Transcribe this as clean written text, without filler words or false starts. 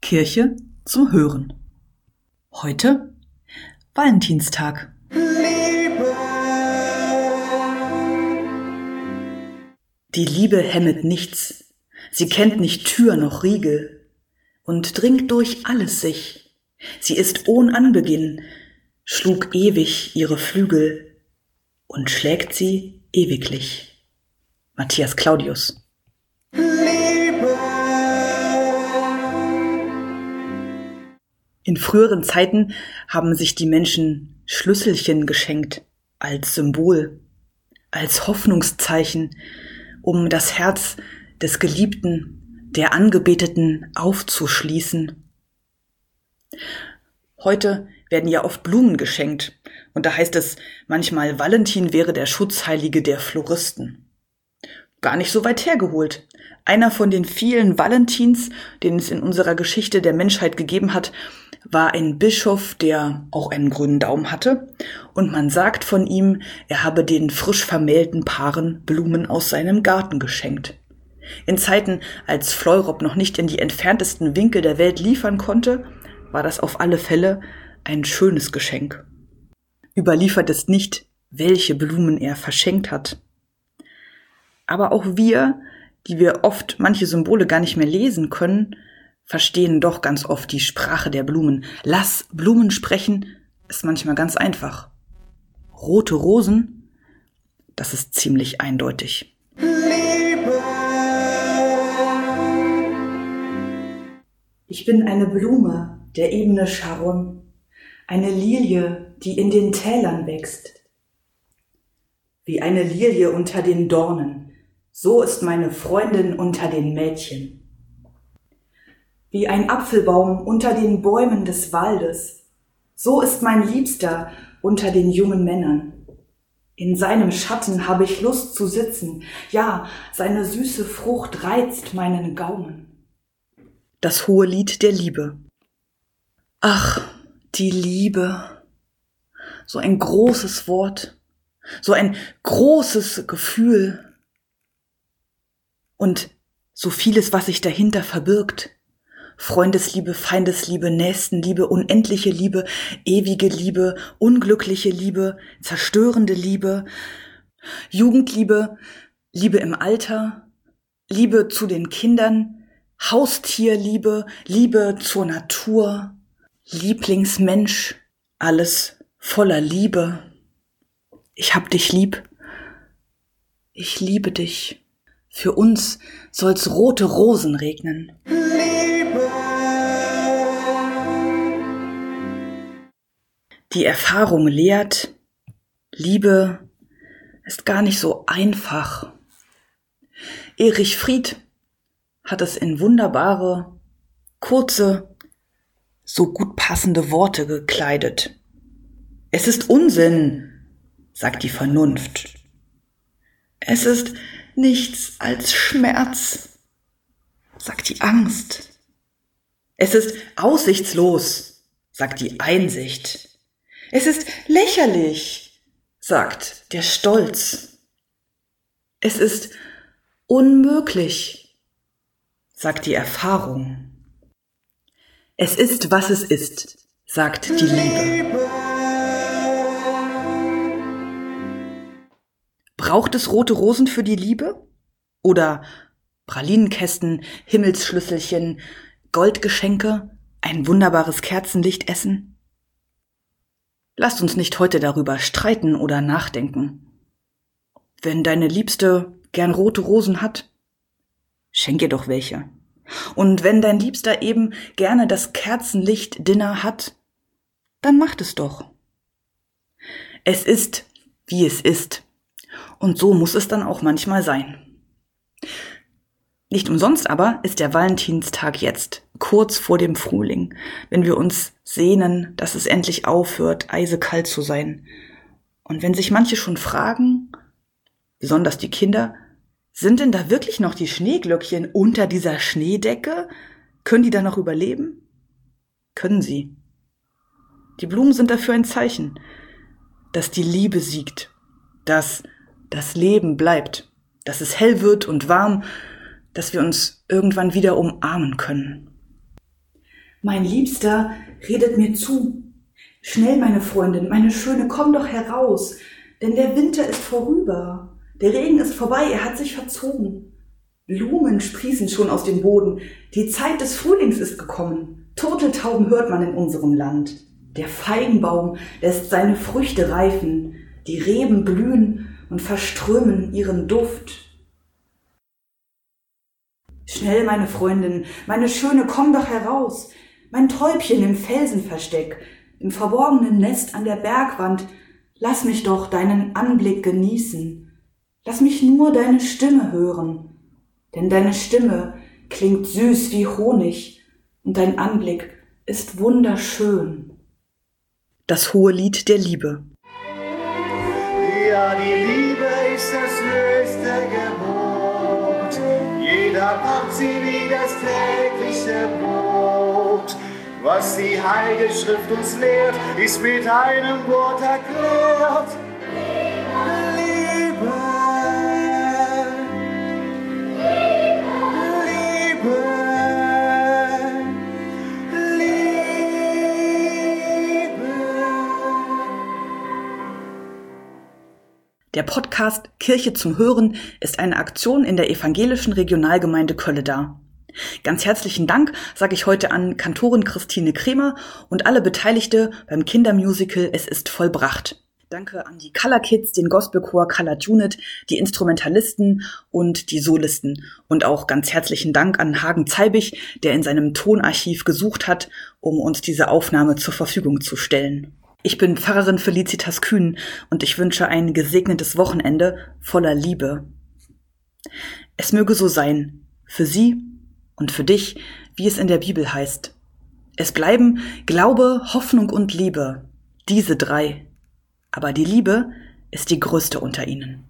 Kirche zum Hören. Heute Valentinstag. Die Liebe hemmet nichts, sie kennt nicht Tür noch Riegel und dringt durch alles sich. Sie ist ohn Anbeginn, schlug ewig ihre Flügel und schlägt sie ewiglich. Matthias Claudius. In früheren Zeiten haben sich die Menschen Schlüsselchen geschenkt als Symbol, als Hoffnungszeichen, um das Herz des Geliebten, der Angebeteten aufzuschließen. Heute werden ja oft Blumen geschenkt und da heißt es manchmal, Valentin wäre der Schutzheilige der Floristen. Gar nicht so weit hergeholt. Einer von den vielen Valentins, den es in unserer Geschichte der Menschheit gegeben hat, war ein Bischof, der auch einen grünen Daumen hatte. Und man sagt von ihm, er habe den frisch vermählten Paaren Blumen aus seinem Garten geschenkt. In Zeiten, als Fleurop noch nicht in die entferntesten Winkel der Welt liefern konnte, war das auf alle Fälle ein schönes Geschenk. Überliefert ist nicht, welche Blumen er verschenkt hat. Aber auch wir, die wir oft manche Symbole gar nicht mehr lesen können, verstehen doch ganz oft die Sprache der Blumen. Lass Blumen sprechen ist manchmal ganz einfach. Rote Rosen, das ist ziemlich eindeutig. Liebe. Ich bin eine Blume der Ebene Sharon, eine Lilie, die in den Tälern wächst. Wie eine Lilie unter den Dornen, so ist meine Freundin unter den Mädchen. Wie ein Apfelbaum unter den Bäumen des Waldes, so ist mein Liebster unter den jungen Männern. In seinem Schatten habe ich Lust zu sitzen, ja, seine süße Frucht reizt meinen Gaumen. Das hohe Lied der Liebe. Ach, die Liebe, so ein großes Wort, so ein großes Gefühl und so vieles, was sich dahinter verbirgt. Freundesliebe, Feindesliebe, Nächstenliebe, unendliche Liebe, ewige Liebe, unglückliche Liebe, zerstörende Liebe, Jugendliebe, Liebe im Alter, Liebe zu den Kindern, Haustierliebe, Liebe zur Natur, Lieblingsmensch, alles voller Liebe. Ich hab dich lieb, ich liebe dich. Für uns soll's rote Rosen regnen. Liebe. Die Erfahrung lehrt, Liebe ist gar nicht so einfach. Erich Fried hat es in wunderbare, kurze, so gut passende Worte gekleidet. Es ist Unsinn, sagt die Vernunft. Es ist nichts als Schmerz, sagt die Angst. Es ist aussichtslos, sagt die Einsicht. Es ist lächerlich, sagt der Stolz. Es ist unmöglich, sagt die Erfahrung. Es ist, was es ist, sagt die Liebe. Braucht es rote Rosen für die Liebe? Oder Pralinenkästen, Himmelsschlüsselchen, Goldgeschenke, ein wunderbares Kerzenlicht essen? Lasst uns nicht heute darüber streiten oder nachdenken. Wenn deine Liebste gern rote Rosen hat, schenk ihr doch welche. Und wenn dein Liebster eben gerne das Kerzenlicht-Dinner hat, dann macht es doch. Es ist, wie es ist. Und so muss es dann auch manchmal sein. Nicht umsonst aber ist der Valentinstag jetzt, kurz vor dem Frühling, wenn wir uns sehnen, dass es endlich aufhört, eisekalt zu sein. Und wenn sich manche schon fragen, besonders die Kinder, sind denn da wirklich noch die Schneeglöckchen unter dieser Schneedecke? Können die da noch überleben? Können sie. Die Blumen sind dafür ein Zeichen, dass die Liebe siegt, dass das Leben bleibt, dass es hell wird und warm, dass wir uns irgendwann wieder umarmen können. Mein Liebster redet mir zu. Schnell, meine Freundin, meine Schöne, komm doch heraus, denn der Winter ist vorüber. Der Regen ist vorbei, er hat sich verzogen. Blumen sprießen schon aus dem Boden, die Zeit des Frühlings ist gekommen. Turteltauben hört man in unserem Land. Der Feigenbaum lässt seine Früchte reifen, die Reben blühen und verströmen ihren Duft. Schnell, meine Freundin, meine Schöne, komm doch heraus, mein Täubchen im Felsenversteck, im verborgenen Nest an der Bergwand, lass mich doch deinen Anblick genießen, lass mich nur deine Stimme hören, denn deine Stimme klingt süß wie Honig und dein Anblick ist wunderschön. Das hohe Lied der Liebe. Ja, die Liebe ist das höchste Gebot. Jeder braucht sie wie das tägliche Brot. Was die Heilige Schrift uns lehrt, ist mit einem Wort erklärt. Liebe. Der Podcast Kirche zum Hören ist eine Aktion in der evangelischen Regionalgemeinde Kölleda. Ganz herzlichen Dank sage ich heute an Kantorin Christine Kremer und alle Beteiligte beim Kindermusical Es ist vollbracht. Danke an die Color Kids, den Gospelchor Colored Unit, die Instrumentalisten und die Solisten. Und auch ganz herzlichen Dank an Hagen Zeibig, der in seinem Tonarchiv gesucht hat, um uns diese Aufnahme zur Verfügung zu stellen. Ich bin Pfarrerin Felicitas Kühn und ich wünsche ein gesegnetes Wochenende voller Liebe. Es möge so sein, für Sie und für dich, wie es in der Bibel heißt. Es bleiben Glaube, Hoffnung und Liebe, diese drei. Aber die Liebe ist die größte unter ihnen.